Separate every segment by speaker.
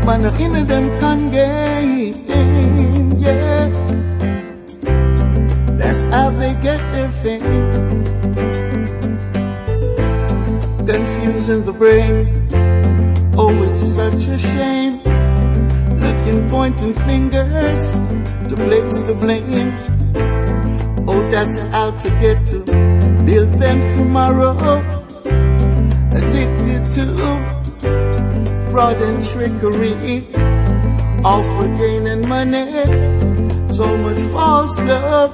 Speaker 1: Man, in them can game, yeah. That's how they get their fame. Confusing the brain, oh, it's such a shame. Looking, pointing fingers to place the blame. Oh, that's how to get to build them tomorrow. Addicted to fraud and trickery, all for gaining money. So much false love,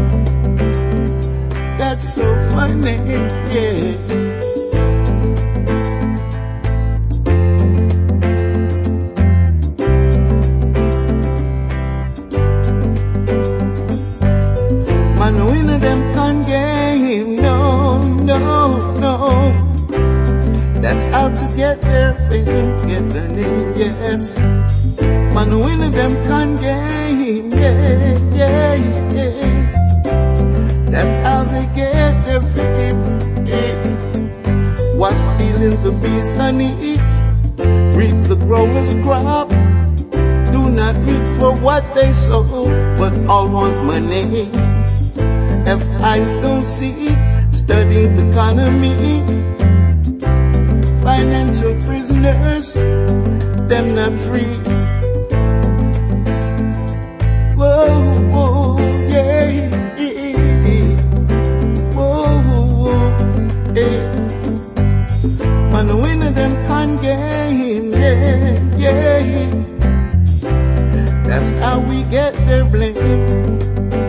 Speaker 1: that's so funny, yes. Man, winning them can game, no, no, no. That's how to get their fame, get their name, yes. Man, winning them can game, yeah, yeah, yeah. That's how they get their fame, yeah. While stealing the bees' honey, reap the grower's crop. Do not reap for what they sow, but all want money. Have eyes don't see, studying the economy. Financial prisoners, them not free. Whoa, whoa, yeah, whoa, whoa, yeah. Man, winning them can game, yeah, yeah. That's how we get their blame.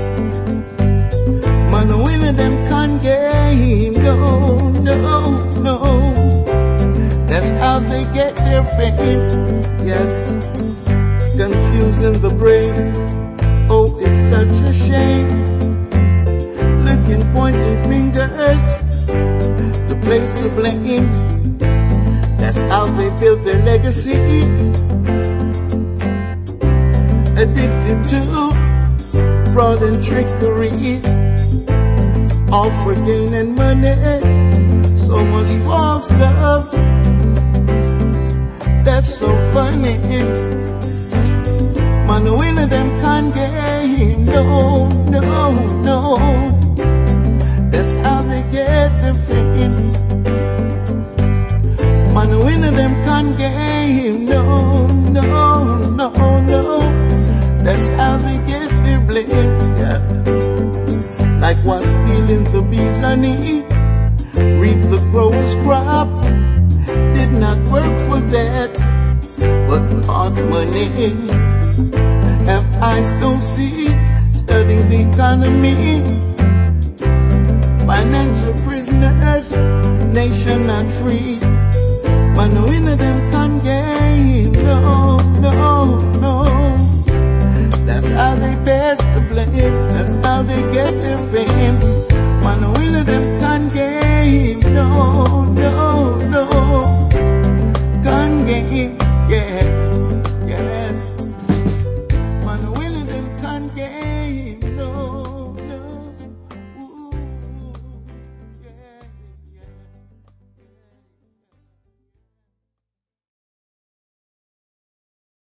Speaker 1: Man, winning them can game, no, no, no. That's how they get their fame, yes. Confusing the brain, oh, it's such a shame. Looking, pointing fingers to place the blame. That's how they build their legacy. Addicted to fraud and trickery, all for gaining money. So much false love, that's so funny. Man, winning them can game, no, no, no. That's how they get their fame. Man, winning them can game, no, no, no, no. That's how they get their blame, yeah. Like while stealing the bees' honey, reap the grower's crop. Did not work for that, but hard money. Have eyes don't see, studying the economy. Financial prisoners, nation not free. Man, winner them can game, no, no, no. That's how they pass the blame, that's how they get their fame. Man, winner them can game, no, no, no. Can game, yes, yes. Man, winner them can game.